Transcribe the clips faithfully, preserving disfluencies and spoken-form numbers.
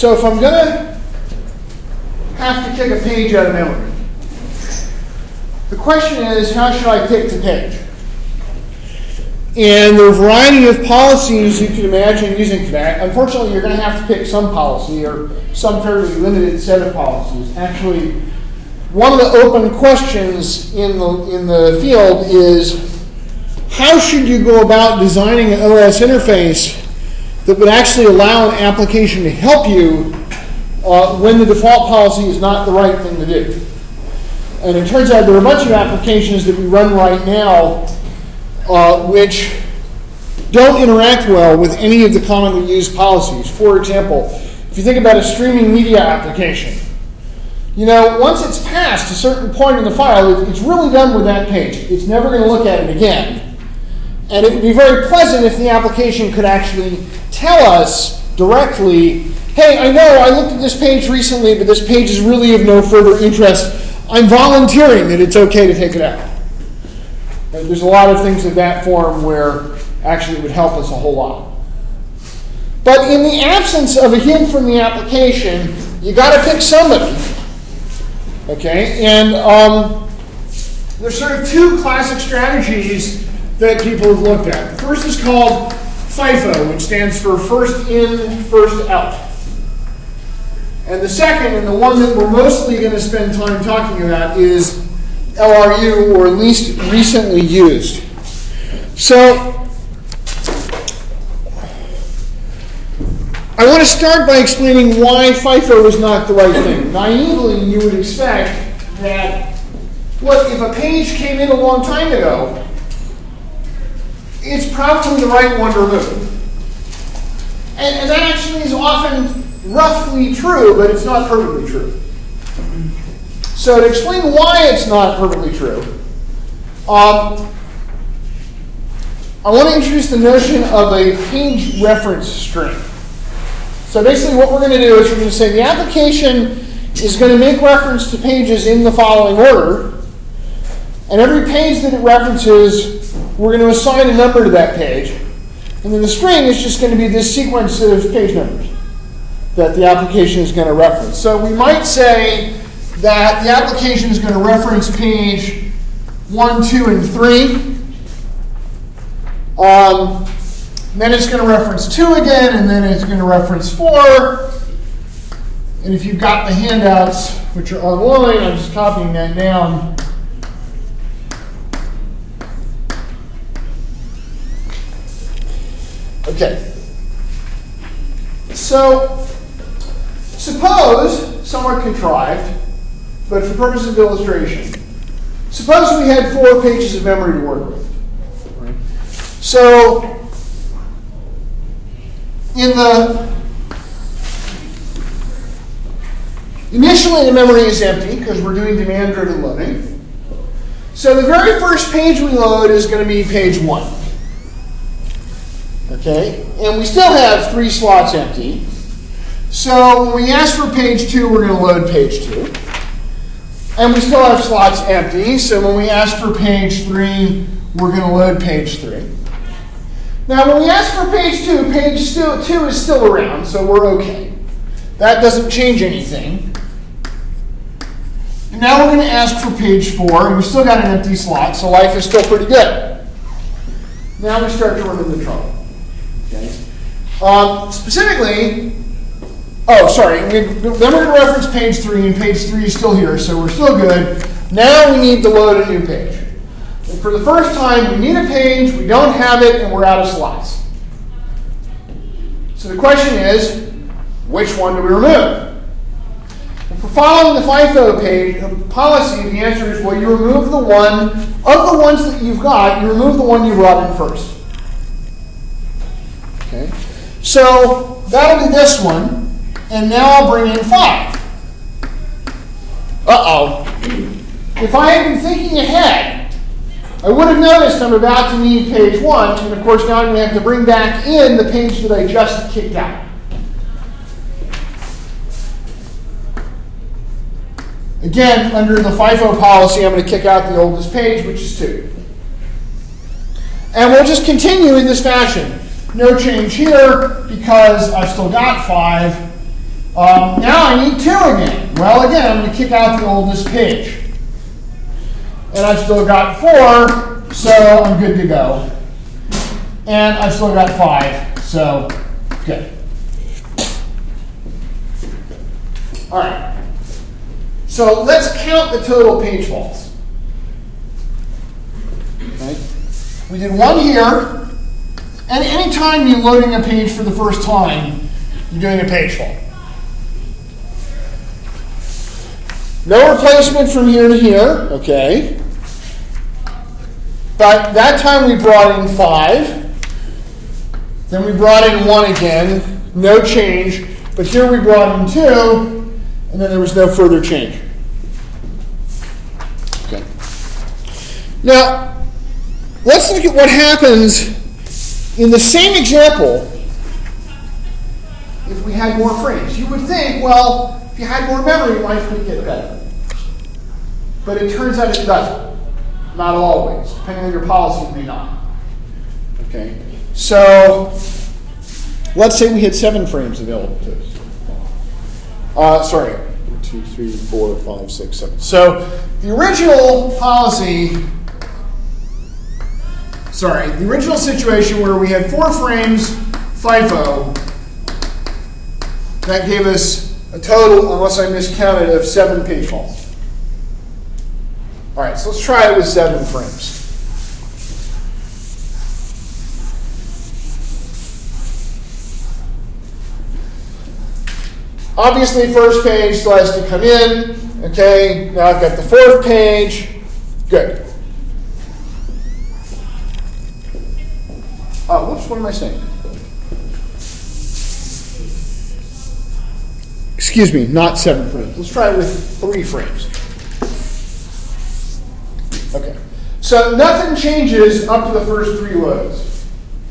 So if I'm going to have to pick a page out of memory, the question is, how should I pick the page? And there are a variety of policies you can imagine using for that. Unfortunately, you're going to have to pick some policy or some fairly limited set of policies. Actually, one of the open questions in the, in the field is, how should you go about designing an O S interface that would actually allow an application to help you uh, when the default policy is not the right thing to do? And it turns out there are a bunch of applications that we run right now uh, which don't interact well with any of the commonly used policies. For example, if you think about a streaming media application, you know, once it's past a certain point in the file, it's really done with that page. It's never going to look at it again. And it would be very pleasant if the application could actually tell us directly, hey, I know I looked at this page recently, but this page is really of no further interest. I'm volunteering that it's okay to take it out. And there's a lot of things of that form where actually it would help us a whole lot. But in the absence of a hint from the application, you got to pick somebody. Okay, and um, there's sort of two classic strategies that people have looked at. The first is called FIFO, which stands for first in, first out. And the second, and the one that we're mostly going to spend time talking about, is L R U, or least recently used. So I want to start by explaining why FIFO is not the right thing. Naively, you would expect that, look, if a page came in a long time ago, it's probably the right one to remove. And, and that actually is often roughly true, but it's not perfectly true. So to explain why it's not perfectly true, um, I want to introduce the notion of a page reference string. So basically what we're going to do is we're going to say the application is going to make reference to pages in the following order, and every page that it references, we're going to assign a number to that page. And then the string is just going to be this sequence of page numbers that the application is going to reference. So we might say that the application is going to reference page one, two, and three. Um, then it's going to reference two again, and then it's going to reference four. And if you've got the handouts, which are online, I'm just copying that down. Okay. So, suppose, somewhat contrived, but for purposes of illustration, suppose we had four pages of memory to work with. Right? So, in the initially the memory is empty because we're doing demand-driven loading. So the very first page we load is going to be page one. Okay, and we still have three slots empty. So when we ask for page two, we're going to load page two. And we still have slots empty, so when we ask for page three, we're going to load page three. Now when we ask for page two, page two is still around, so we're okay. That doesn't change anything. And now we're going to ask for page four, and we've still got an empty slot, so life is still pretty good. Now we start to run into trouble. Okay. Um, specifically, oh, sorry, we, then we're going to reference page three, and page three is still here, so we're still good. Now we need to load a new page. And for the first time, we need a page, we don't have it, and we're out of slots. So the question is, which one do we remove? If we're following the FIFO page the policy, the answer is, well, you remove the one, of the ones that you've got, you remove the one you brought in first. Okay, so that'll be this one, and now I'll bring in five. Uh-oh. If I had been thinking ahead, I would have noticed I'm about to need page one, and of course now I'm going to have to bring back in the page that I just kicked out. Again, under the FIFO policy, I'm going to kick out the oldest page, which is two. And we'll just continue in this fashion. No change here because I've still got five. Um, now I need two again. Well, again, I'm going to kick out the oldest page. And I've still got four, so I'm good to go. And I've still got five, so good. All right. So let's count the total page faults. Okay. We did one here. And anytime you're loading a page for the first time, you're doing a page fault. No replacement from here to here, okay. But that time we brought in five. Then we brought in one again, no change. But here we brought in two, and then there was no further change. Okay. Now, let's look at what happens in the same example if we had more frames. You would think, well, if you had more memory, life would get better. But it turns out it doesn't. Not always. Depending on your policy, it may not. Okay. So let's say we had seven frames available to us. Uh, sorry. One, two, three, four, five, six, seven. So the original policy, sorry, the original situation where we had four frames FIFO, that gave us a total, unless I miscounted, of seven page faults. All right, so let's try it with seven frames. Obviously, first page still has to come in. Okay, now I've got the fourth page. Good. Oh, whoops, what am I saying? Excuse me, not seven frames. Let's try it with three frames. Okay, so nothing changes up to the first three loads.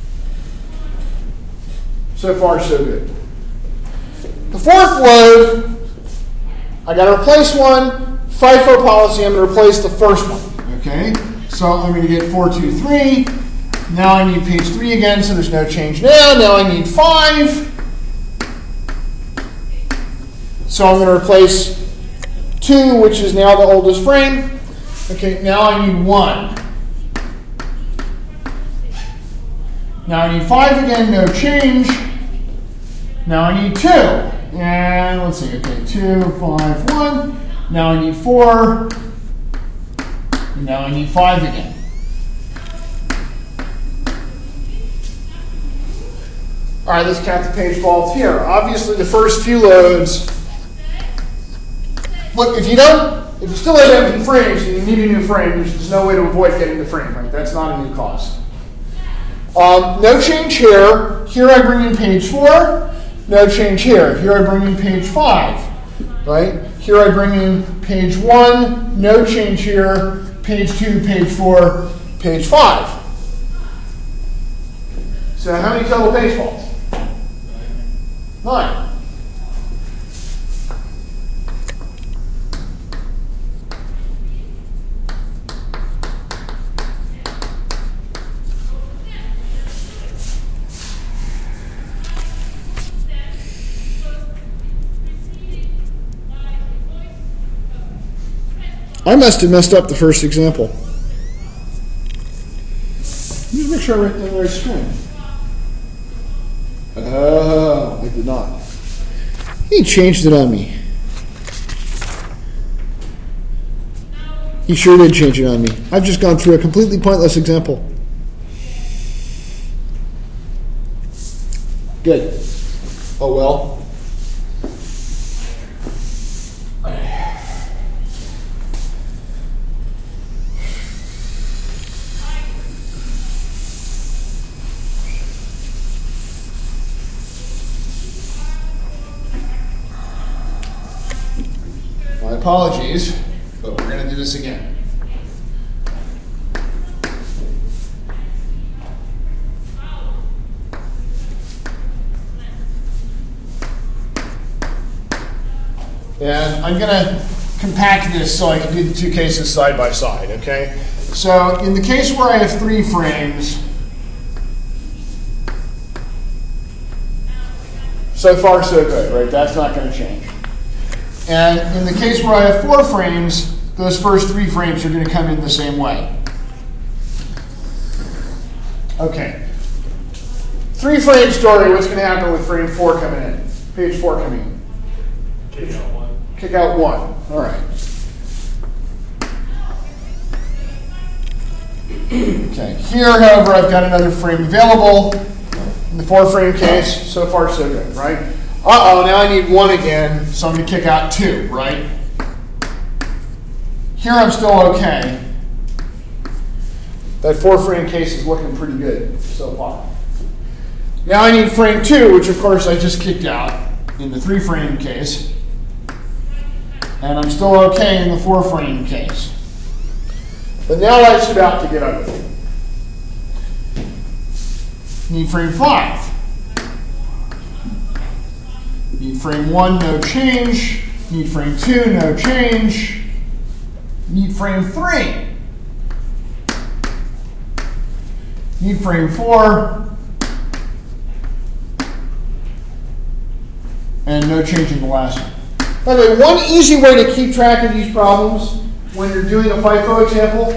So far, so good. The fourth load, I got to replace one. FIFO policy, I'm going to replace the first one. Okay, so I'm going to get four, two, three. Now I need page three again, so there's no change now. Now I need five. So I'm going to replace two, which is now the oldest frame. Okay, now I need one. Now I need five again, no change. Now I need two. And let's see, okay, two, five, one. Now I need four. And now I need five again. All right, let's count the page faults here. Obviously, the first few loads. Look, if you don't, if you still have empty frames and you need a new frame, there's, there's no way to avoid getting the frame, right? That's not a new cost. Um, no change here. Here I bring in page four. No change here. Here I bring in page five, right? Here I bring in page one. No change here. Page two, page four, page five. So how many total page faults? Nine. I must have messed up the first example. Let me make sure I write it in the right string. Oh, I did not. He changed it on me. He sure did change it on me. I've just gone through a completely pointless example. Good. Oh well. My apologies, but we're going to do this again. And I'm going to compact this so I can do the two cases side by side, okay? So in the case where I have three frames, So far, so good, right? That's not going to change. And in the case where I have four frames, those first three frames are going to come in the same way. Okay. Three frame story, what's going to happen with frame four coming in? Page four coming in. Kick out one. Kick out one. All right. Okay. Here, however, I've got another frame available. In the four frame case, so far so good, right? Uh-oh, now I need one again, so I'm going to kick out two, right? Here I'm still okay. That four frame case is looking pretty good so far. Now I need frame two, which of course I just kicked out in the three frame case. And I'm still okay in the four frame case. But now life's about to get ugly. Need frame five. Need frame one, no change. Need frame two, no change. Need frame three. Need frame four. And no change in the last one. By the way, one easy way to keep track of these problems when you're doing a FIFO example,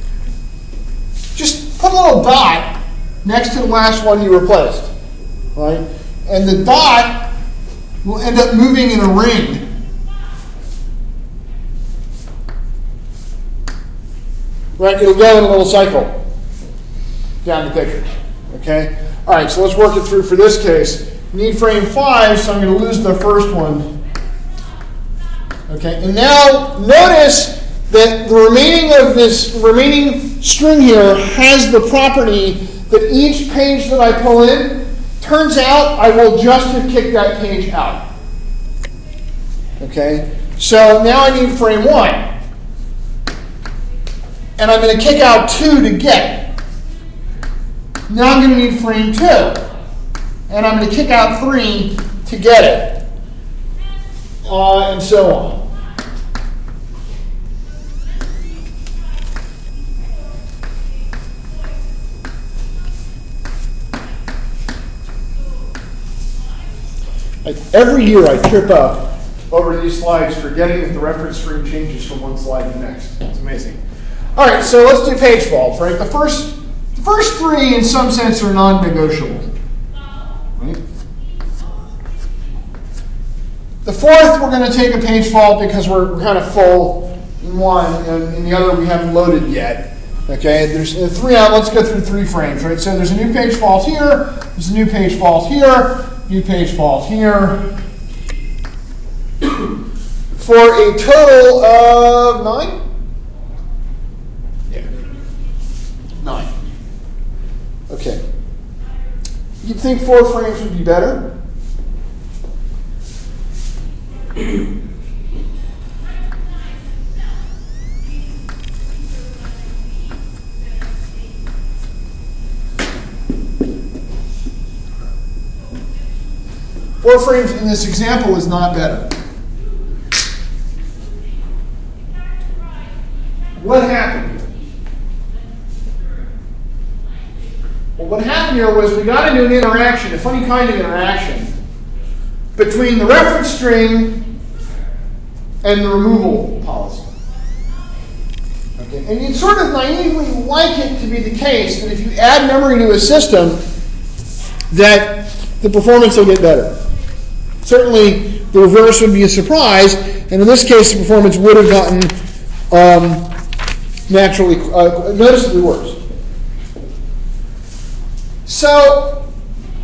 just put a little dot next to the last one you replaced, right? And the dot will end up moving in a ring. Right, it'll go in a little cycle down the picture, okay? All right, so let's work it through for this case. Need frame five, so I'm going to lose the first one. Okay, and now notice that the remaining of this remaining string here has the property that each page that I pull in, turns out I will just have kicked that page out. Okay, so now I need frame one. And I'm going to kick out two to get it. Now I'm going to need frame two. And I'm going to kick out three to get it. Uh, and so on. Like every year I trip up over these slides forgetting that the reference string changes from one slide to the next. It's amazing. All right, so let's do page faults, right? The first, the first three in some sense are non-negotiable. Right? The fourth, we're going to take a page fault because we're kind of full in one, and in the other we haven't loaded yet. Okay, there's uh, three out. Let's go through three frames, right? So there's a new page fault here, there's a new page fault here, new page fault here, for a total of nine? Yeah. Nine. Okay. You'd think four frames would be better. Four frames in this example is not better. What happened here? Well, what happened here was we got into an interaction, a funny kind of interaction, between the reference string and the removal policy. Okay? And you'd sort of naively like it to be the case that if you add memory to a system, that the performance will get better. Certainly, the reverse would be a surprise, and in this case, the performance would have gotten um, naturally, uh, noticeably worse. So,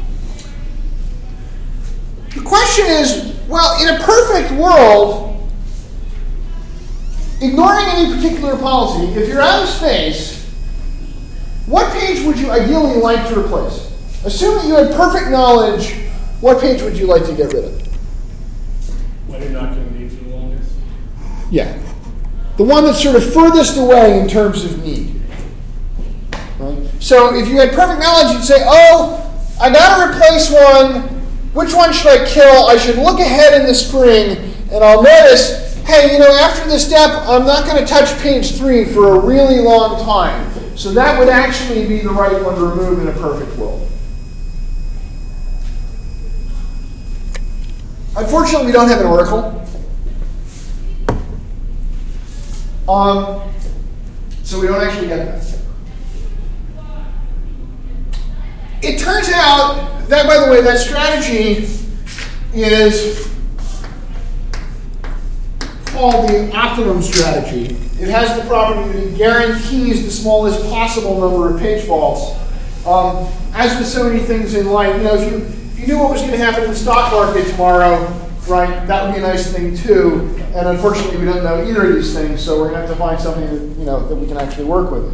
the question is, well, in a perfect world, ignoring any particular policy, if you're out of space, what page would you ideally like to replace? Assume that you had perfect knowledge, what page would you like to get rid of? When you're not going to need for the longest. Yeah. The one that's sort of furthest away in terms of need. Right? So if you had perfect knowledge, you'd say, oh, I got to replace one. Which one should I kill? I should look ahead in the string, and I'll notice, hey, you know, after this step, I'm not going to touch page three for a really long time. So that would actually be the right one to remove in a perfect world. Unfortunately, we don't have an oracle. Um, so we don't actually get that. It turns out that, by the way, that strategy is called the optimum strategy. It has the property that it guarantees the smallest possible number of page faults. Um, as with so many things in life, you know, if you if you knew what was going to happen in the stock market tomorrow, right, that would be a nice thing too. And unfortunately, we don't know either of these things, so we're going to have to find something that, you know, that we can actually work with.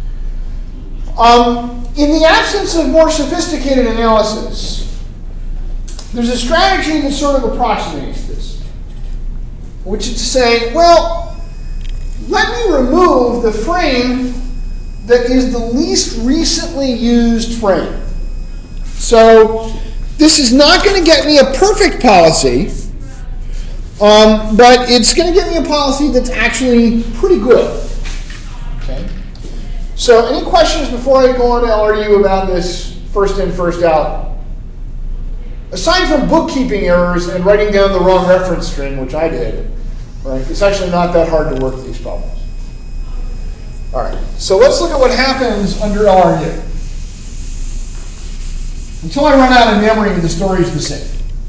Um, in the absence of more sophisticated analysis, there's a strategy that sort of approximates this, which is to say, well, let me remove the frame that is the least recently used frame. So this is not going to get me a perfect policy, um, but it's going to get me a policy that's actually pretty good. Okay. So any questions before I go on to L R U about this first in, first out? Aside from bookkeeping errors and writing down the wrong reference string, which I did, right, it's actually not that hard to work these problems. All right, so let's look at what happens under L R U. Until I run out of memory, the story is the same.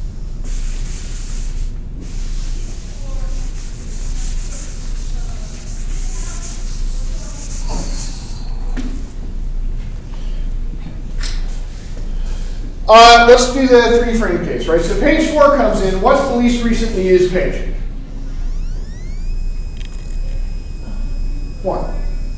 Uh, let's do the three frame case, right? So page four comes in. What's the least recently used page? One.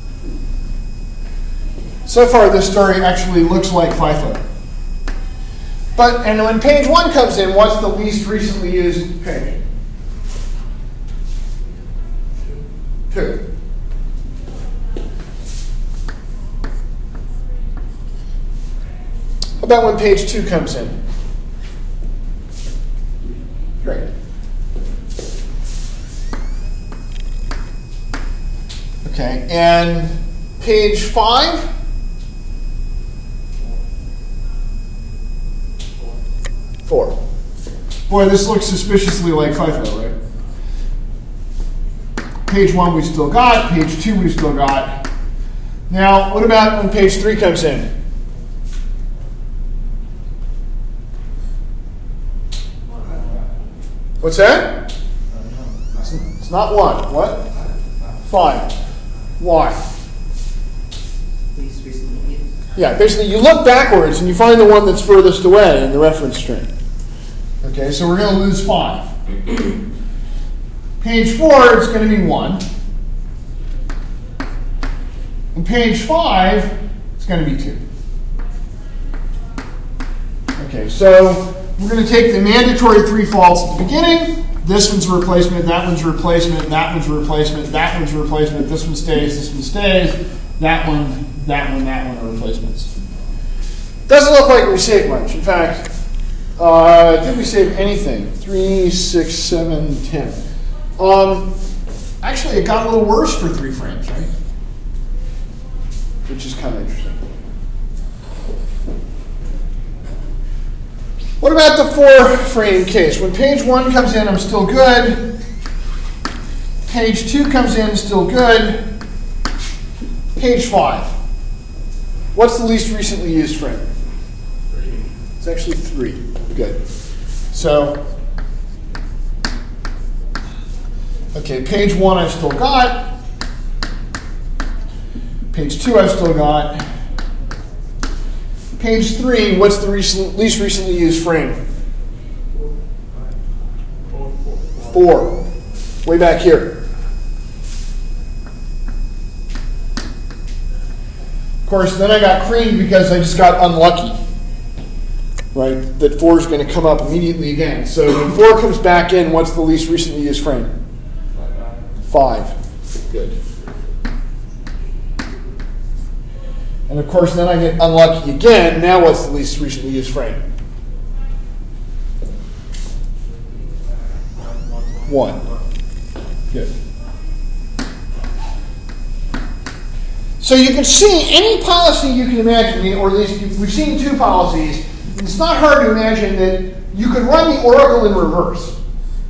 So far, this story actually looks like FIFO. But, and when page one comes in, what's the least recently used page? Two. How about when page two comes in? Great. Okay, and page five? Four. Boy, this looks suspiciously like FIFO, right? Page one we've still got, page two we've still got. Now, what about when page three comes in? What's that? It's not one. What? Five. Why? Yeah, basically you look backwards and you find the one that's furthest away in the reference string. Okay, so we're going to lose five. Page four, it's going to be one. And page five, it's going to be two. Okay, so we're going to take the mandatory three faults at the beginning. This one's a replacement, that one's a replacement, that one's a replacement, that one's a replacement, this one stays, this one stays, that one, that one, that one are replacements. Doesn't look like we saved much. In fact, uh, did we save anything? Three, six, seven, ten. Um, actually, it got a little worse for three frames, right? Which is kind of interesting. What about the four frame case? When page one comes in, I'm still good. Page two comes in, still good. Page five. What's the least recently used frame? Three. It's actually three. Good. So, okay, page one I've still got. Page two I've still got. Page three, what's the recent, least recently used frame? Four. Four. Way back here. Of course, then I got creamed because I just got unlucky. Right? That four is going to come up immediately again. So when four comes back in, what's the least recently used frame? Five. Good. And of course, then I get unlucky again. Now what's the least recently used frame? One. Good. So you can see any policy you can imagine, or at least we've seen two policies. It's not hard to imagine that you could run the oracle in reverse.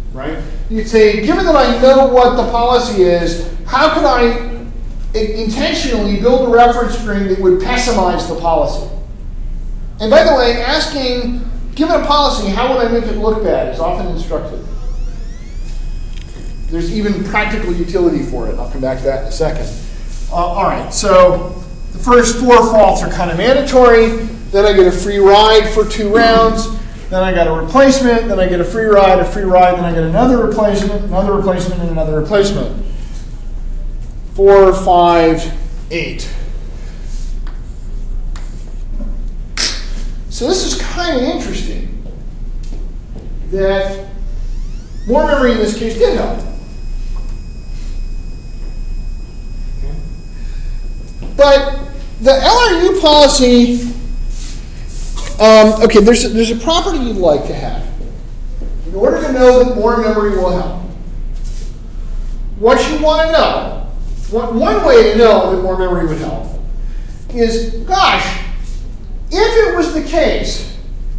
right? You'd say, given that I know what the policy is, how could I intentionally build a reference string that would pessimize the policy? And by the way, asking, given a policy, how would I make it look bad is often instructive. There's even practical utility for it. I'll come back to that in a second. Uh, all right, so the first four faults are kind of mandatory. Then I get a free ride for two rounds. Then I got a replacement. Then I get a free ride, a free ride. Then I get another replacement, another replacement, and another replacement. Four, five, eight. So this is kind of interesting that more memory in this case did help. But the L R U policy, um, okay, there's a, there's a property you'd like to have in order to know that more memory will help. What you want to know, one, one way to know that more memory would help is, gosh, if it was the case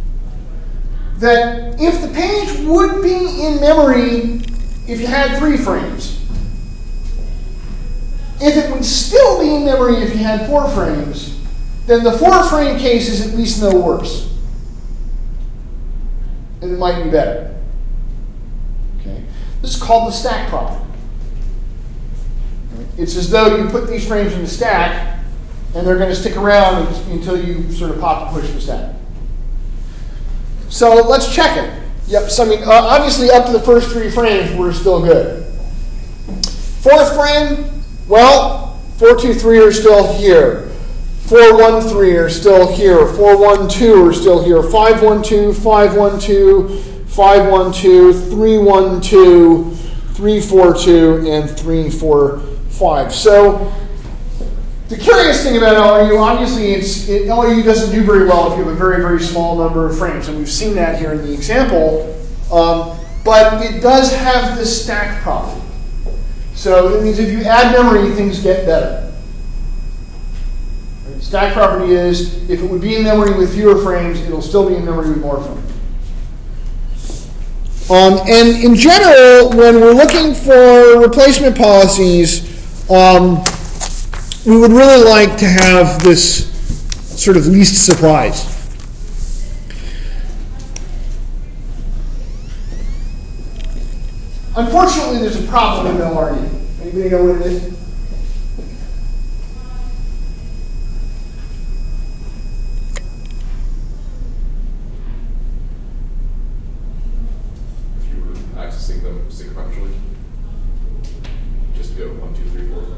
that if the page would be in memory if you had three frames, if it would still be in memory if you had four frames, then the four frame case is at least no worse. And it might be better. Okay? This is called the stack property. It's as though you put these frames in the stack and they're going to stick around until you sort of pop and push the stack. So let's check it. Yep, so I mean, uh, obviously up to the first three frames, we're still good. Fourth frame, well, four two three are still here. four one three are still here. four one two are still here. five one two, five one two, five one two, three one two, three four two, and three four five. So the curious thing about L R U, obviously, it's, it, L R U doesn't do very well if you have a very, very small number of frames, and we've seen that here in the example. Um, but it does have this stack property. So that means if you add memory, things get better. The stack property is, if it would be in memory with fewer frames, it'll still be in memory with more frames. Um, and in general, when we're looking for replacement policies, um, we would really like to have this sort of least surprise. Unfortunately, there's a problem in L R U. Anybody know what it is? If you were accessing them sequentially, just go one, two, three, four, five.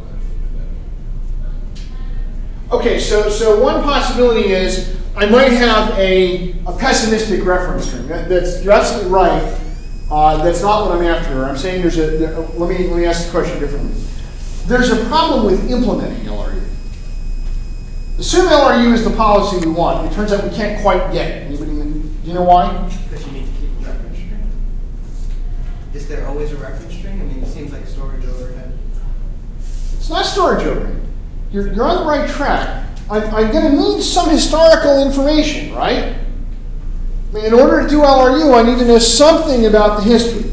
Okay, so, so one possibility is I might have a, a pessimistic reference string. That, that's, you're absolutely right. Uh, that's not what I'm after. I'm saying there's a, there, let me, let me ask the question differently. There's a problem with implementing L R U. Assume L R U is the policy we want. It turns out we can't quite get it. Anybody, do you know why? Because you need to keep a reference string. Is there always a reference string? I mean, it seems like storage overhead. It's not storage overhead. You're, you're on the right track. I'm, I'm going to need some historical information, right? I mean, in order to do L R U, I need to know something about the history.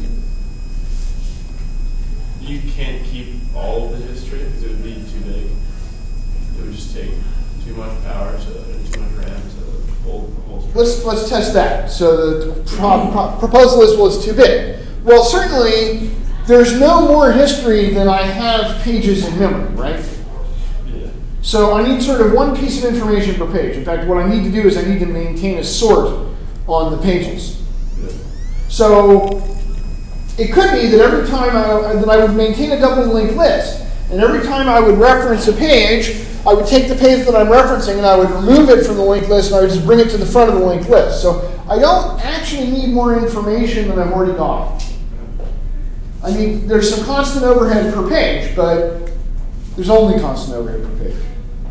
You can't keep all of the history because it would be too big. It would just take too much power to, and too much RAM to hold the whole string. Let's, let's test that. So the pro, pro, proposal is, well, it's too big. Well, certainly, there's no more history than I have pages in memory, right? Yeah. So I need sort of one piece of information per page. In fact, what I need to do is I need to maintain a sort on the pages. Yeah. So it could be that every time I, that I would maintain a double linked list, and every time I would reference a page, I would take the page that I'm referencing and I would remove it from the linked list and I would just bring it to the front of the linked list. So I don't actually need more information than I've already got. I mean, there's some constant overhead per page, but there's only constant overhead per page.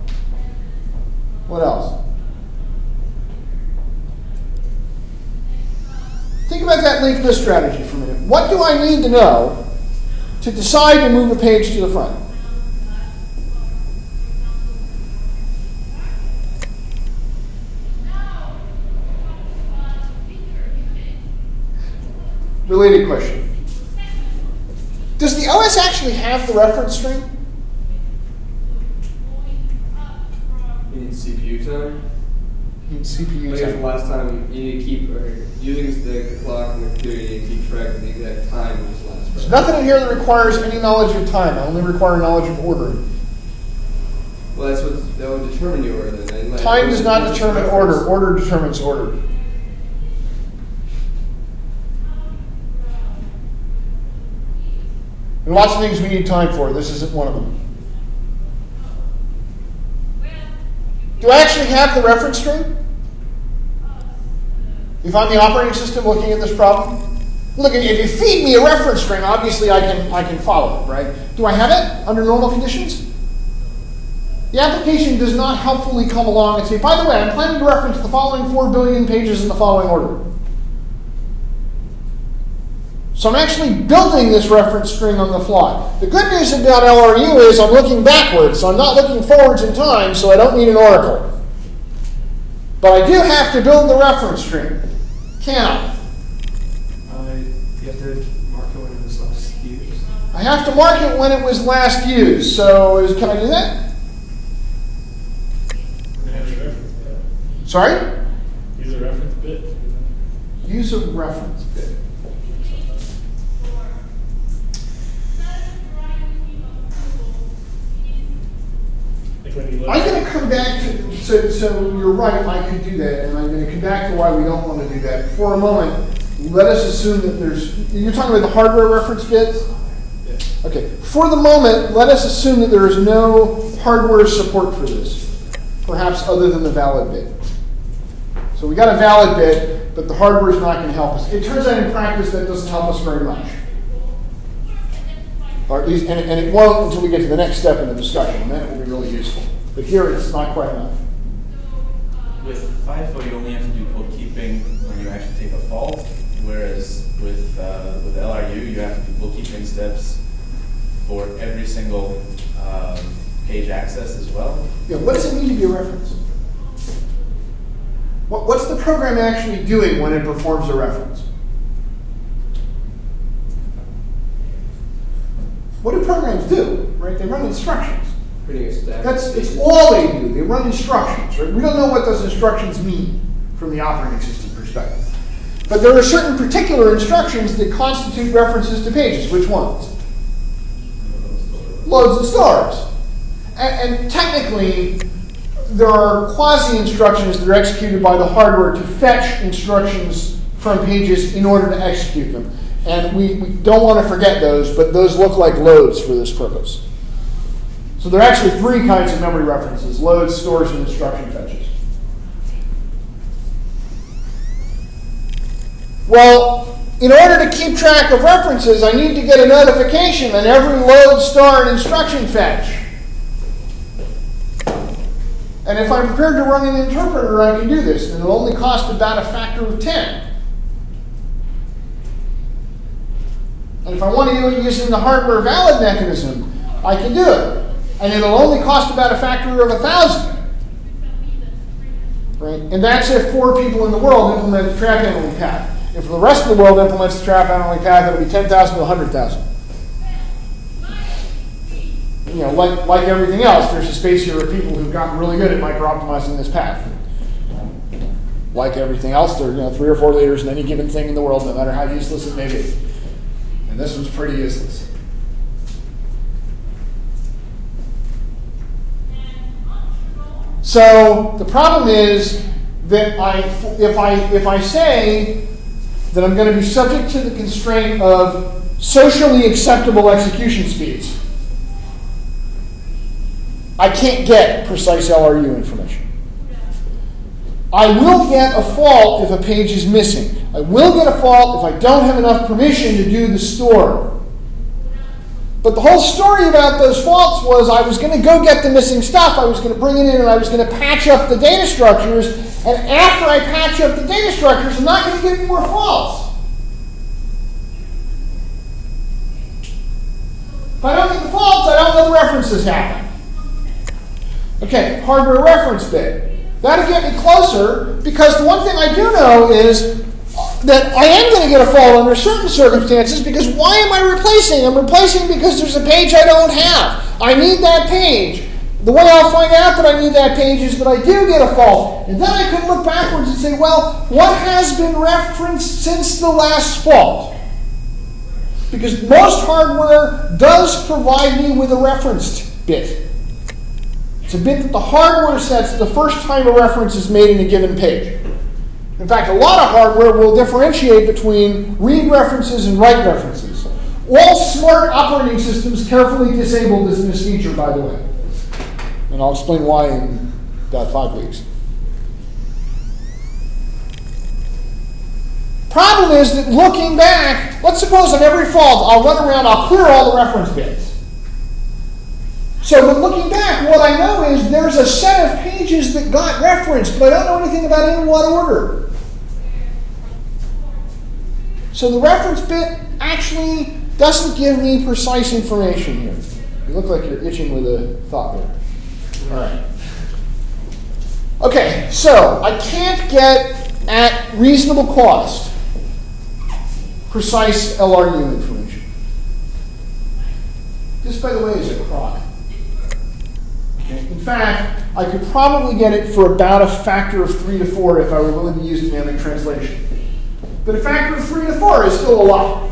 What else? Think about that linked list strategy for a minute. What do I need to know to decide to move a page to the front? Related question. Does the O S actually have the reference string? You need C P U time. You need C P U I guess the time. last time you need to keep, or using the, the clock and the computer, you need to keep track of the exact time of this last There's press. nothing in here that requires any knowledge of time. I only require knowledge of ordering. Well, that's what that would determine the order then. And like- Time does not what's the determine reference? order. Order determines order. And lots of things we need time for. This isn't one of them. Do I actually have the reference string? If I'm the operating system looking at this problem? Look, if you feed me a reference string, obviously I can I can follow it, right? Do I have it under normal conditions? The application does not helpfully come along and say, by the way, I'm planning to reference the following four billion pages in the following order. So I'm actually building this reference string on the fly. The good news about L R U is I'm looking backwards, so I'm not looking forwards in time, so I don't need an oracle. But I do have to build the reference string. Can I? Uh, you have to mark it when it was last used. I have to mark it when it was last used. So is, can I do that? Use a reference bit. Sorry? Use a reference bit. Use a reference bit. Like when you look. I'm going to come back to, so, so you're right, I could do that, and I'm going to come back to why we don't want to do that. For a moment, let us assume that there's, you're talking about the hardware reference bit? Yeah. Okay, for the moment, let us assume that there is no hardware support for this, perhaps other than the valid bit. So we got a valid bit, but the hardware is not going to help us. It turns out in practice that doesn't help us very much. Or at least, and, and it won't until we get to the next step in the discussion, and then it will be really useful. But here it's not quite enough. With FIFO, you only have to do bookkeeping when you actually take a fault, whereas with uh, with L R U, you have to do bookkeeping steps for every single um, page access as well. Yeah, what does it mean to be a reference? What, what's the program actually doing when it performs a reference? What do programs do? Right? They run instructions. Printing a stack. That's it's all they do. They run instructions. Right? We don't know what those instructions mean from the operating system perspective. But there are certain particular instructions that constitute references to pages. Which ones? Loads and stores. And, and technically, there are quasi-instructions that are executed by the hardware to fetch instructions from pages in order to execute them. And we, we don't want to forget those, but those look like loads for this purpose. So there are actually three kinds of memory references: loads, stores, and instruction fetches. Well, in order to keep track of references, I need to get a notification on every load, store, and instruction fetch. And if I'm prepared to run an interpreter, I can do this, and it'll only cost about a factor of ten. And if I want to do it using the hardware valid mechanism, I can do it. And it'll only cost about a factor of a thousand. Right? And that's if four people in the world implement the trap handling path. If the rest of the world implements the trap handling path, it'll be ten thousand to one hundred thousand. You know, like, like everything else, there's a space here of people who've gotten really good at micro-optimizing this path. Like everything else, there are you know, three or four leaders in any given thing in the world, no matter how useless it may be. And this one's pretty useless. So the problem is that I, if I, if I say that I'm going to be subject to the constraint of socially acceptable execution speeds, I can't get precise L R U information. I will get a fault if a page is missing. I will get a fault if I don't have enough permission to do the store. But the whole story about those faults was I was going to go get the missing stuff, I was going to bring it in, and I was going to patch up the data structures, and after I patch up the data structures, I'm not going to get any more faults. If I don't get the faults, I don't know the references happen. Okay, hardware reference bit. That'll get me closer, because the one thing I do know is that I am going to get a fault under certain circumstances, because why am I replacing? I'm replacing because there's a page I don't have. I need that page. The way I'll find out that I need that page is that I do get a fault. And then I can look backwards and say, well, what has been referenced since the last fault? Because most hardware does provide me with a referenced bit. It's a bit that the hardware sets the first time a reference is made in a given page. In fact, a lot of hardware will differentiate between read references and write references. All smart operating systems carefully disable this misfeature, by the way. And I'll explain why in about five weeks. Problem is that looking back, let's suppose on every fault I'll run around, I'll clear all the reference bits. So, but looking back, what I know is there's a set of pages that got referenced, but I don't know anything about in what order. So the reference bit actually doesn't give me precise information here. You look like you're itching with a thought there. All right. Okay, so I can't get at reasonable cost precise L R U information. This, by the way, is a crock. Okay. In fact, I could probably get it for about a factor of three to four if I were willing to use dynamic translation. But a factor of three to four is still a lot.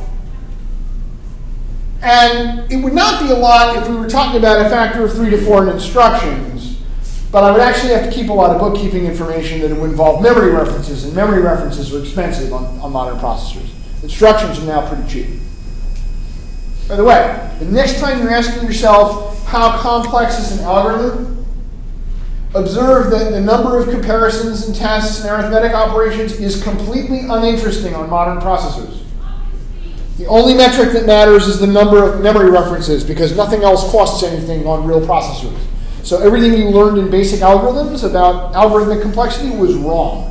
And it would not be a lot if we were talking about a factor of three to four in instructions, but I would actually have to keep a lot of bookkeeping information that would involve memory references, and memory references are expensive on, on modern processors. Instructions are now pretty cheap. By the way, the next time you're asking yourself how complex is an algorithm, observe that the number of comparisons and tests and arithmetic operations is completely uninteresting on modern processors. The only metric that matters is the number of memory references, because nothing else costs anything on real processors. So everything you learned in basic algorithms about algorithmic complexity was wrong.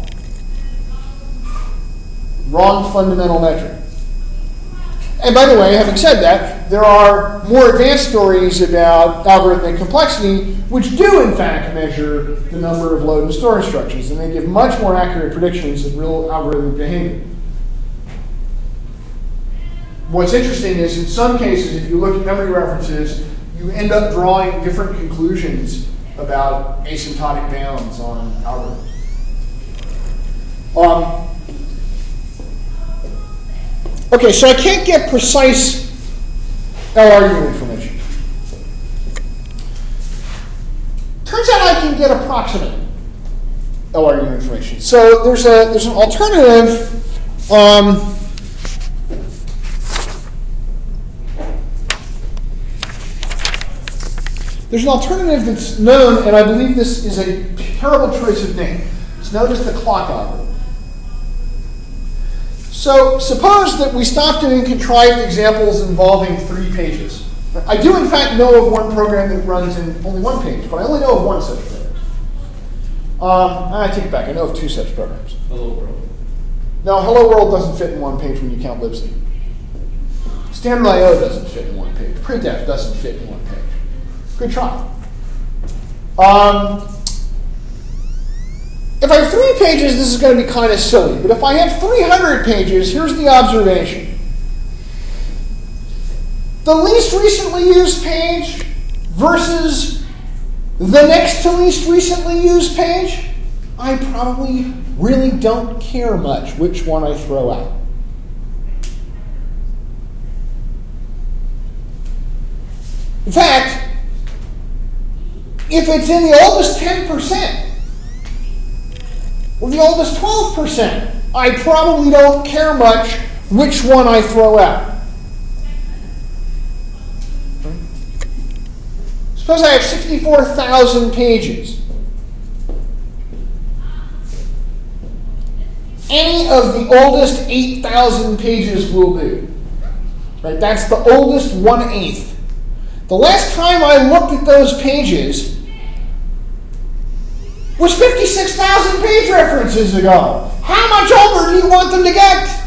Wrong fundamental metric. And by the way, having said that, there are more advanced stories about algorithmic complexity which do in fact measure the number of load and store instructions, and they give much more accurate predictions of real algorithmic behavior. What's interesting is in some cases, if you look at memory references, you end up drawing different conclusions about asymptotic bounds on algorithms. Um, okay, so I can't get precise L R U information. Turns out I can get approximate L R U information. So there's a there's an alternative. Um, There's an alternative that's known, and I believe this is a terrible choice of name. It's known as the clock algorithm. So suppose that we stop doing contrived examples involving three pages. I do, in fact, know of one program that runs in only one page, but I only know of one such program. Um, I take it back. I know of two such programs. Hello World. No, Hello World doesn't fit in one page when you count libc. Standard I O doesn't fit in one page. Printf doesn't fit in one page. Good try. Um, if I have three pages, this is going to be kind of silly. But if I have three hundred pages, here's the observation. The least recently used page versus the next to least recently used page, I probably really don't care much which one I throw out. In fact, if it's in the oldest ten percent or the oldest twelve percent, I probably don't care much which one I throw out. Suppose I have sixty-four thousand pages. Any of the oldest eight thousand pages will do. Right? That's the oldest one-eighth. The last time I looked at those pages was fifty-six thousand page references ago. How much older do you want them to get?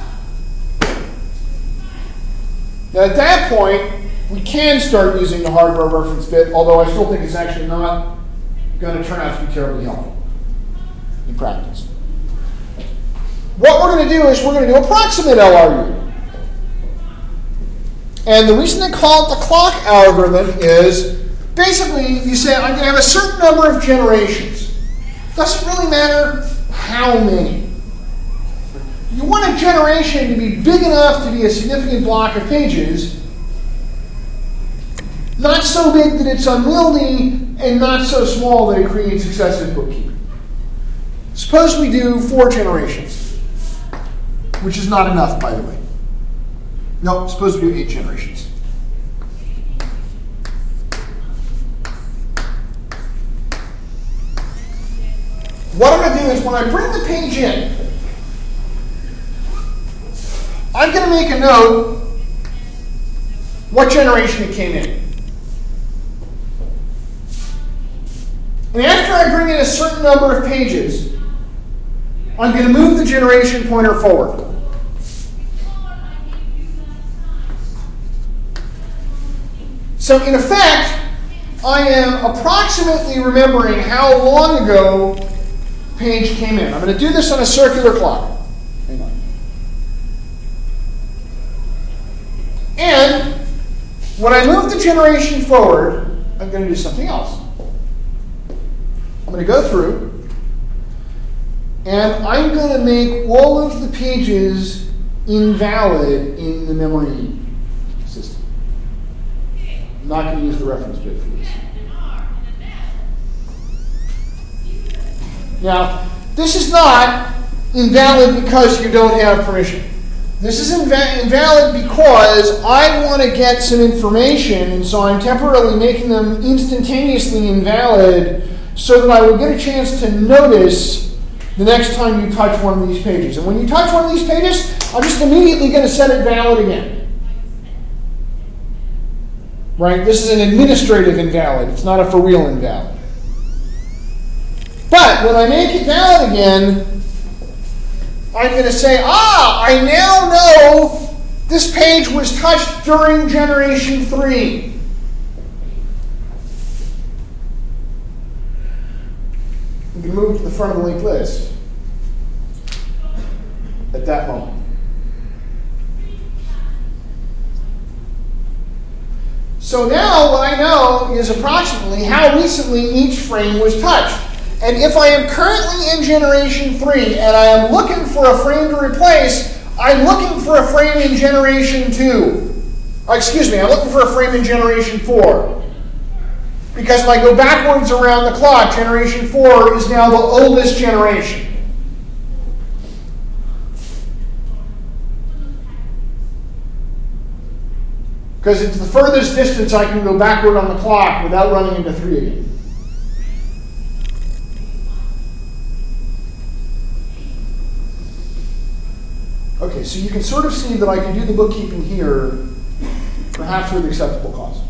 Now at that point, we can start using the hardware reference bit, although I still think it's actually not going to turn out to be terribly helpful in practice. what we're going to do is we're going to do approximate L R U. And the reason they call it the clock algorithm is basically you say, I'm going to have a certain number of generations. Doesn't really matter how many. You want a generation to be big enough to be a significant block of pages, not so big that it's unwieldy, and not so small that it creates excessive bookkeeping. Suppose we do four generations, which is not enough, by the way. No, suppose we do eight generations. What I'm going to do is when I bring the page in, I'm going to make a note what generation it came in. And after I bring in a certain number of pages, I'm going to move the generation pointer forward. So in effect, I am approximately remembering how long ago the page came in. I'm going to do this on a circular clock. Hang on. And when I move the generation forward, I'm going to do something else. I'm going to go through, and I'm going to make all of the pages invalid in the memory system. I'm not going to use the reference bit for this. Now, this is not invalid because you don't have permission. This is inva- invalid because I want to get some information, and so I'm temporarily making them instantaneously invalid so that I will get a chance to notice the next time you touch one of these pages. And when you touch one of these pages, I'm just immediately going to set it valid again. Right? This is an administrative invalid. It's not a for real invalid. But when I make it valid again, I'm going to say, ah, I now know this page was touched during generation three. I'm going to move to the front of the linked list at that moment. So now what I know is approximately how recently each frame was touched. And if I am currently in generation three and I am looking for a frame to replace, I'm looking for a frame in generation two. Oh, excuse me, I'm looking for a frame in generation four. Because if I go backwards around the clock, generation four is now the oldest generation. Because it's the furthest distance I can go backward on the clock without running into three again. Okay, so you can sort of see that I can do the bookkeeping here, perhaps with acceptable cost.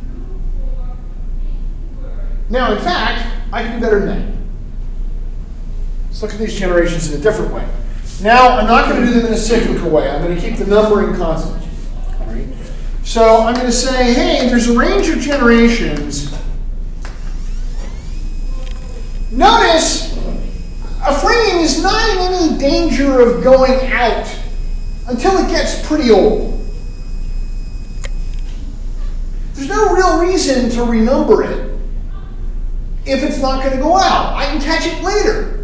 Now, in fact, I can do better than that. Let's look at these generations in a different way. Now, I'm not going to do them in a cyclical way. I'm going to keep the numbering constant. Right? So I'm going to say, hey, there's a range of generations. Notice, a frame is not in any danger of going out until it gets pretty old. There's no real reason to renumber it if it's not going to go out. I can catch it later.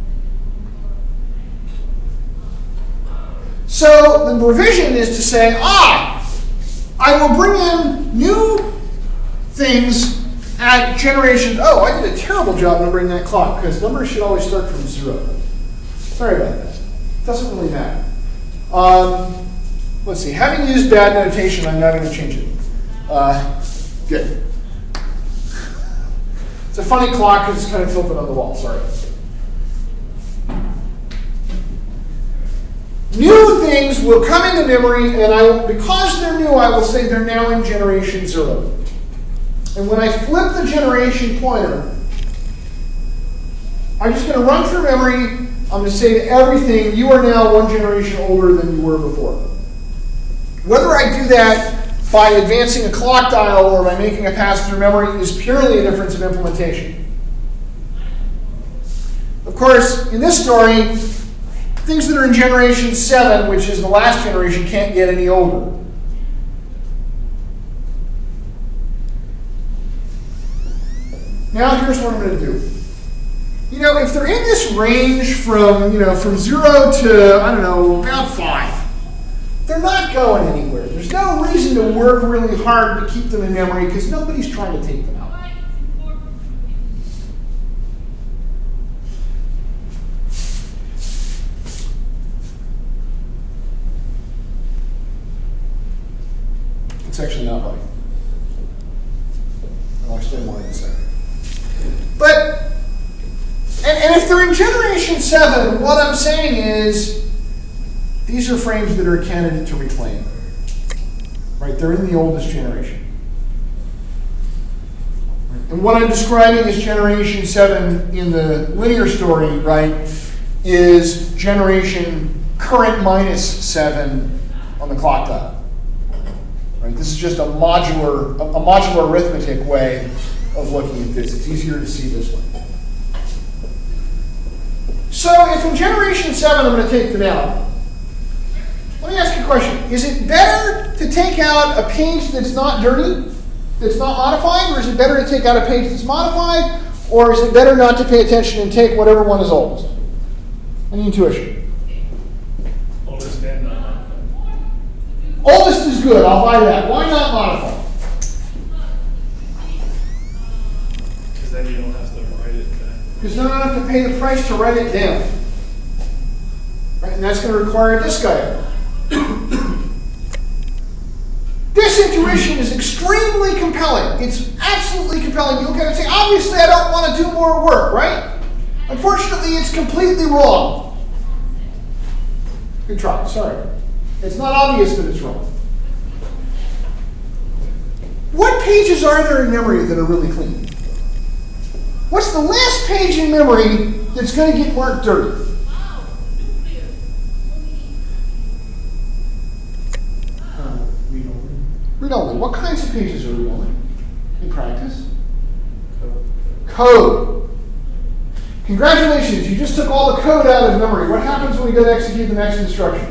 So the revision is to say, ah, I will bring in new things at generation. Oh, I did a terrible job numbering that clock because numbers should always start from zero. Sorry about that. It doesn't really matter. Um, let's see. Having used bad notation, I'm not going to change it. Uh, good. It's a funny clock because it's kind of tilted on the wall. Sorry. New things will come into memory, and I will, because they're new, I will say they're now in generation zero. And when I flip the generation pointer, I'm just going to run through memory. I'm going to say to everything, you are now one generation older than you were before. Whether I do that by advancing a clock dial or by making a pass through memory is purely a difference of implementation. Of course, in this story, things things that are in generation seven, which is the last generation, can't get any older. Now here's what I'm going to do. You know, if they're in this range from, you know, from zero to, I don't know, about five, they're not going anywhere. There's no reason to work really hard to keep them in memory because nobody's trying to take them out. It's actually not right. I'll explain why in a second. But, and, and if they're in generation seven, what I'm saying is, these are frames that are a candidate to reclaim. Right? They're in the oldest generation. And what I'm describing as generation seven in the linear story, right, is generation current minus seven on the clock dial. Right? This is just a modular, a, a modular arithmetic way of looking at this. It's easier to see this way. So if in generation seven I'm going to take them out, let me ask you a question. Is it better to take out a page that's not dirty, that's not modified, or is it better to take out a page that's modified, or is it better not to pay attention and take whatever one is oldest? Any intuition? Oldest and not modified. Oldest is good, I'll buy that. Why not modified? Because then you don't have to write it down. Because then I don't have to pay the price to write it down. Right? And that's going to require a disk I O. This intuition is extremely compelling. It's absolutely compelling. You look at it and say, obviously I don't want to do more work, right? Unfortunately, it's completely wrong. Good try, sorry. It's not obvious that it's wrong. What pages are there in memory that are really clean? What's the last page in memory that's going to get marked dirty? Uh, read only. Read only. What kinds of pages are read only in practice? Code. Code. Congratulations, you just took all the code out of memory. What happens when we go to execute the next instruction?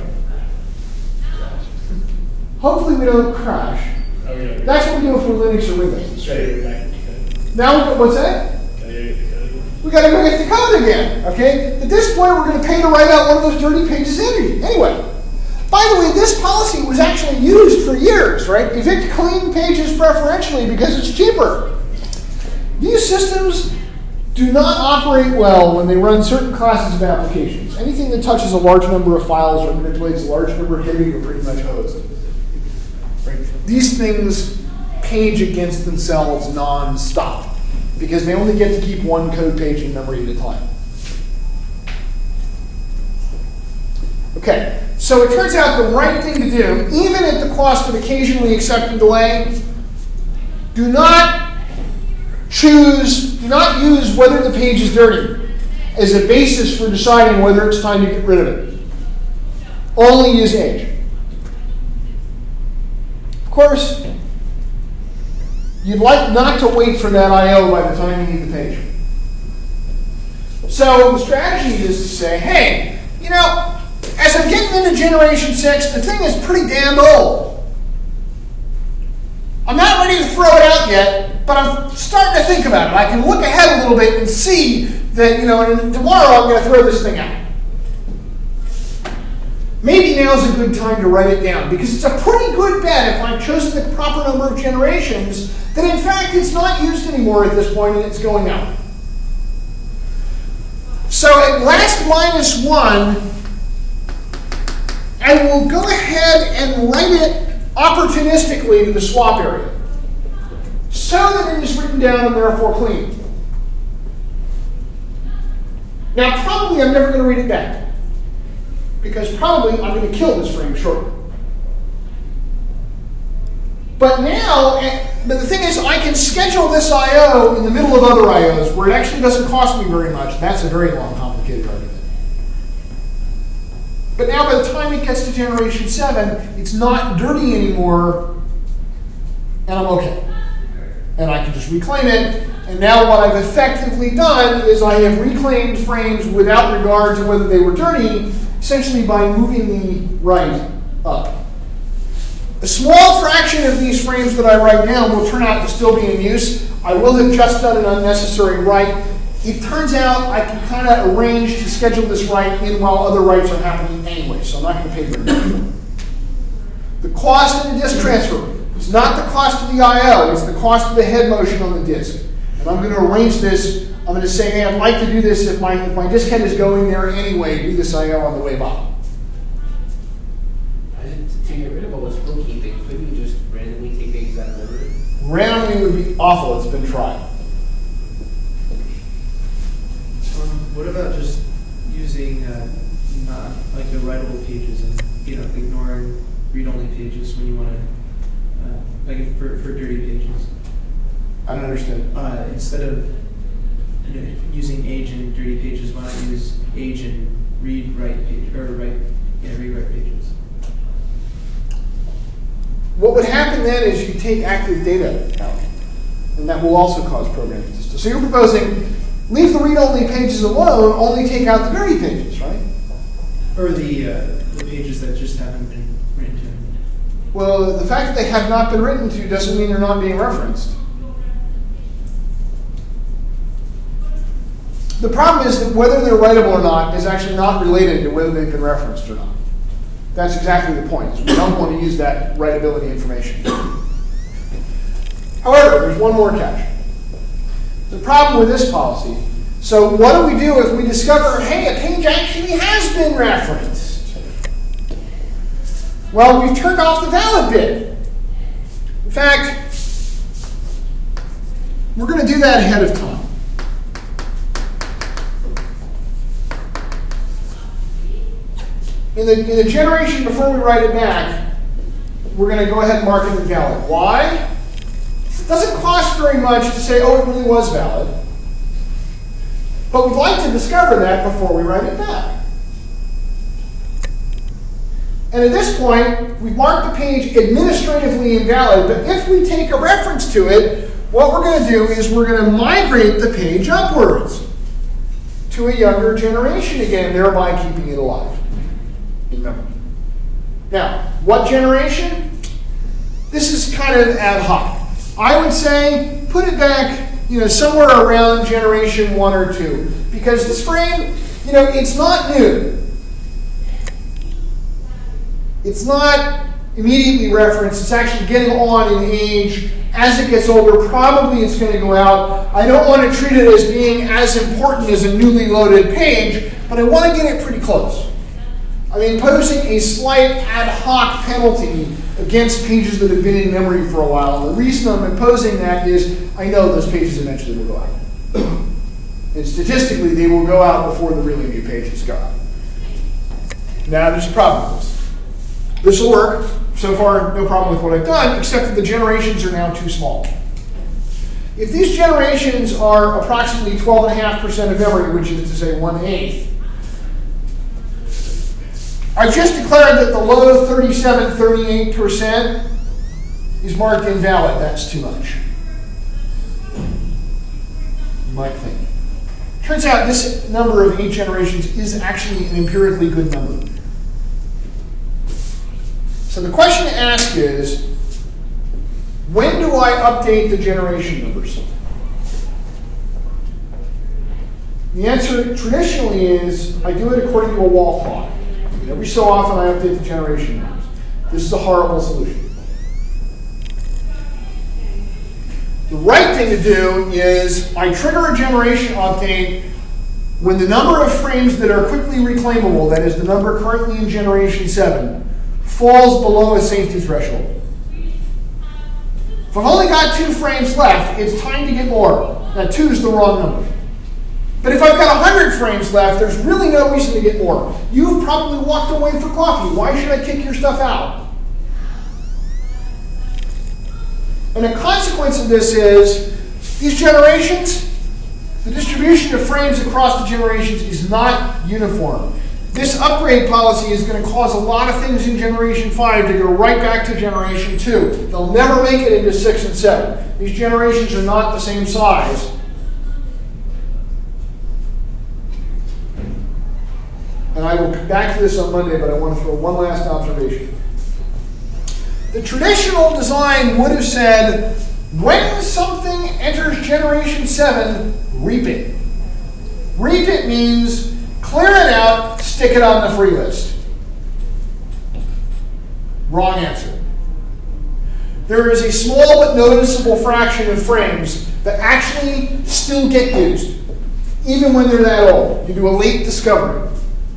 Hopefully we don't crash. Oh, yeah. That's what we do for Linux or Windows. Gotta get back to the code. Now, we- what's that? Gotta get the code. We got to go get the code again, okay? At this point, we're going to pay to write out one of those dirty pages anyway. By the way, this policy was actually used for years, right? Evict clean pages preferentially because it's cheaper. These systems do not operate well when they run certain classes of applications. Anything that touches a large number of files or manipulates a large number of data, you're pretty much hosed. Right? These things page against themselves non-stop because they only get to keep one code page in memory at a time. Okay, so it turns out the right thing to do, even at the cost of occasionally accepting delay, do not choose, do not use whether the page is dirty as a basis for deciding whether it's time to get rid of it. Only use age. Of course, you'd like not to wait for that I O by the time you need the page. So the strategy is to say, hey, you know, as I'm getting into generation six, the thing is pretty damn old. I'm not ready to throw it out yet, but I'm starting to think about it. I can look ahead a little bit and see that, you know, tomorrow I'm going to throw this thing out. Maybe now's a good time to write it down, because it's a pretty good bet, if I've chosen the proper number of generations, that in fact it's not used anymore at this point and it's going out. So at last minus one, I will go ahead and write it opportunistically to the swap area, so that it is written down and therefore clean. Now probably I'm never going to read it back, because probably I'm going to kill this frame shortly. But now, but the thing is, I can schedule this I O in the middle of other I Os where it actually doesn't cost me very much. That's a very long, complicated argument. But now by the time it gets to generation seven, it's not dirty anymore, and I'm okay. And I can just reclaim it, and now what I've effectively done is I have reclaimed frames without regard to whether they were dirty essentially by moving the write up. A small fraction of these frames that I write down will turn out to still be in use. I will have just done an unnecessary write. It turns out I can kind of arrange to schedule this write in while other writes are happening anyway, so I'm not going to pay for it. The cost of the disk transfer is not the cost of the I O, it's the cost of the head motion on the disk. And I'm going to arrange this. I'm going to say, hey, I'd like to do this if my, if my disk head is going there anyway, do this I O on the way by. To get rid of all this bookkeeping, couldn't you just randomly take pages out of memory? Randomly would be awful, it's been tried. Um, what about just using uh, not like the writable pages and you know ignoring read-only pages when you want to uh, like for for dirty pages? I don't understand. Uh, instead of you know, using age in dirty pages, why not use age in read write page or write yeah read write pages? What would happen then is you take active data out, and that will also cause programming to still. So you're proposing leave the read-only pages alone, only take out the dirty pages, right? Or the uh, the pages that just haven't been written to. Well, the fact that they have not been written to doesn't mean they're not being referenced. The problem is that whether they're writable or not is actually not related to whether they've been referenced or not. That's exactly the point. Is we don't want to use that writability information. However, there's one more catch. The problem with this policy. So what do we do if we discover, hey, a page actually has been referenced? Well, we've turned off the valid bit. In fact, we're going to do that ahead of time. In the, in the generation before we write it back, we're going to go ahead and mark it invalid. Why? It doesn't cost very much to say, oh, it really was valid. But we'd like to discover that before we write it back. And at this point, we've marked the page administratively invalid, but if we take a reference to it, what we're going to do is we're going to migrate the page upwards to a younger generation again, thereby keeping it alive in memory. Now, what generation? This is kind of ad hoc. I would say put it back, you know, somewhere around generation one or two, because this frame, you know, it's not new. It's not immediately referenced. It's actually getting on in age. As it gets older, probably it's going to go out. I don't want to treat it as being as important as a newly loaded page, but I want to get it pretty close. I'm imposing a slight ad hoc penalty against pages that have been in memory for a while. And the reason I'm imposing that is I know those pages eventually will go out. And statistically, they will go out before the really new pages go out. Now, there's a problem with this. This will work. So far, no problem with what I've done, except that the generations are now too small. If these generations are approximately twelve point five percent of memory, which is to say one-eighth, I've just declared that the low thirty-seven, thirty-eight percent is marked invalid. That's too much. You might think. Turns out this number of eight generations is actually an empirically good number. So the question to ask is, when do I update the generation numbers? The answer traditionally is I do it according to a wall clock. Every so often I update the generation numbers. This is a horrible solution. The right thing to do is I trigger a generation update when the number of frames that are quickly reclaimable, that is the number currently in generation seven, falls below a safety threshold. If I've only got two frames left, it's time to get more. Now, two is the wrong number. But if I've got one hundred frames left, there's really no reason to get more. You've probably walked away for coffee. Why should I kick your stuff out? And a consequence of this is these generations, the distribution of frames across the generations is not uniform. This upgrade policy is going to cause a lot of things in generation five to go right back to generation two. They'll never make it into six and seven. These generations are not the same size. And I will come back back to this on Monday, but I want to throw one last observation. The traditional design would have said, when something enters generation seven, reap it. Reap it means clear it out, stick it on the free list. Wrong answer. There is a small but noticeable fraction of frames that actually still get used, even when they're that old. You do a late discovery.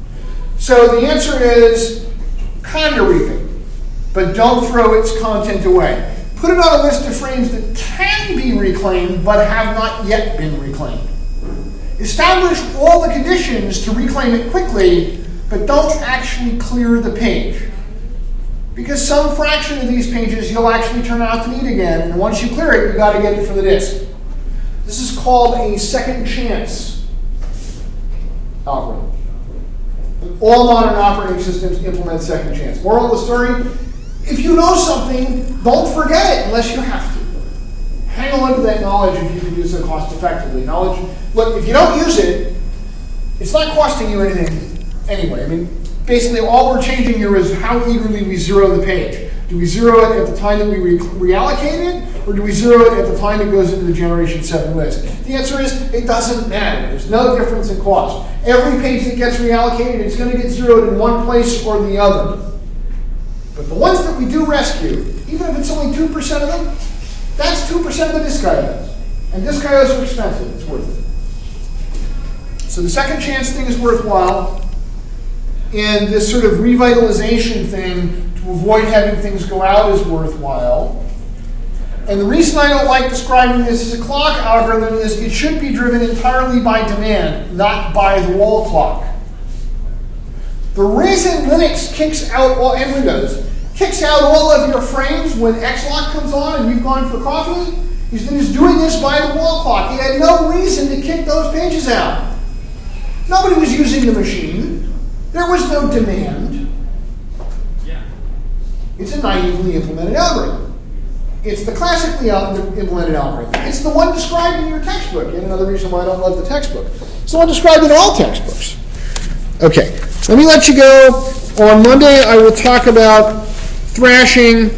So the answer is kind of reap it, but don't throw its content away. Put it on a list of frames that can be reclaimed but have not yet been reclaimed. Establish all the conditions to reclaim it quickly, but don't actually clear the page. Because some fraction of these pages you'll actually turn out to need again, and once you clear it, you got to get it for the disk. This is called a second chance algorithm. All modern operating systems implement second chance. Moral of the story, if you know something, don't forget it unless you have to. Hang on to that knowledge if you can use it cost effectively. Knowledge, look, if you don't use it, it's not costing you anything anyway. I mean, basically all we're changing here is how eagerly we zero the page. Do we zero it at the time that we re reallocate it, or do we zero it at the time it goes into the generation seven list? The answer is, it doesn't matter. There's no difference in cost. Every page that gets reallocated is going to get zeroed in one place or the other. But the ones that we do rescue, even if it's only two percent of them, that's two percent of the disk I Os. And disk I Os are expensive. It's worth it. So the second chance thing is worthwhile. And this sort of revitalization thing to avoid having things go out is worthwhile. And the reason I don't like describing this as a clock algorithm is it should be driven entirely by demand, not by the wall clock. The reason Linux kicks out, all, and Windows, kicks out all of your frames when X lock comes on and you've gone for coffee is that it's doing this by the wall clock. It had no reason to kick those pages out. Nobody was using the machine. There was no demand. Yeah. It's a naively implemented algorithm. It's the classically implemented algorithm. It's the one described in your textbook. And another reason why I don't love the textbook. It's the one described in all textbooks. Okay, let me let you go. On Monday, I will talk about thrashing.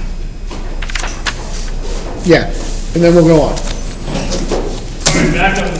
Yeah, and then we'll go on. All right, back up